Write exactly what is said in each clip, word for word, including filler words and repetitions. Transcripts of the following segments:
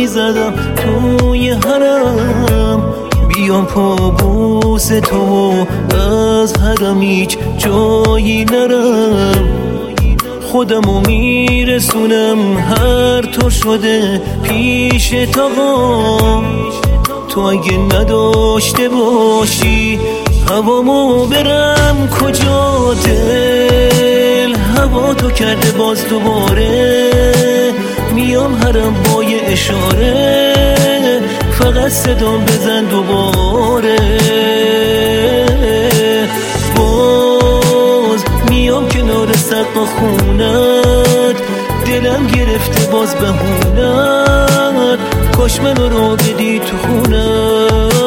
میزدم توی حرم، بیام پا بوس تو از حرم هیچ جایی نرم. خودمو میرسونم هر طور شده پیش آقا، تو اگه نداشته باشی هوامو برم کجا؟ دل هوا تو کرده باز دوباره، میام حرم با یه اشاره، فقط صدام بزن دوباره. باز میام کنار سقف خونت، دلم گرفته باز بهونت، کاش منو رو بدی تو خونت.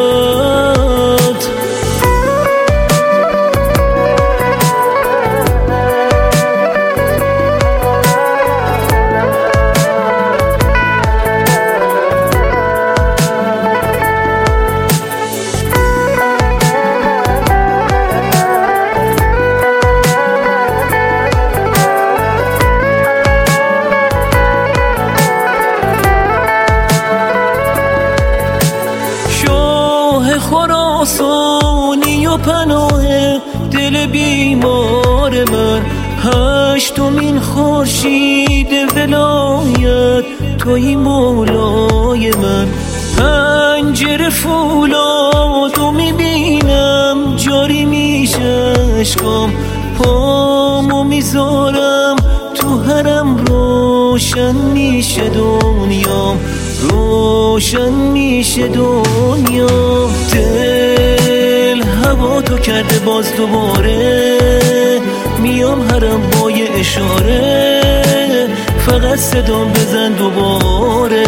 خراسانی و پناه دل بیمار من، هشتمین خورشید ولایت توی مولای من. پنجره فولادو میبینم جاری میشه اشکام، پامو میذارم تو حرم روشن میشه دنیام، روشن میشه دنیا. دل هوا تو کرده باز دوباره، میام حرم با یه اشاره، فقط صدام بزن دوباره.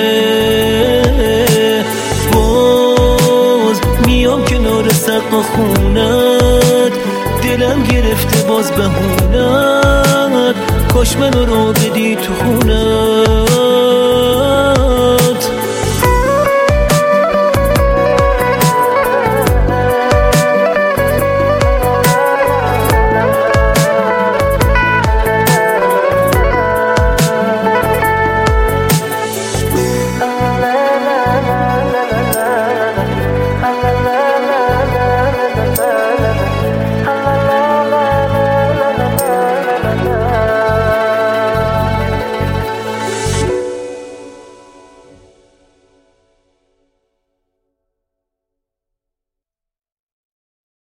باز میام کنار سقف خونت، دلم گرفته باز بهونت، کاش منو رو بدی تو خونت.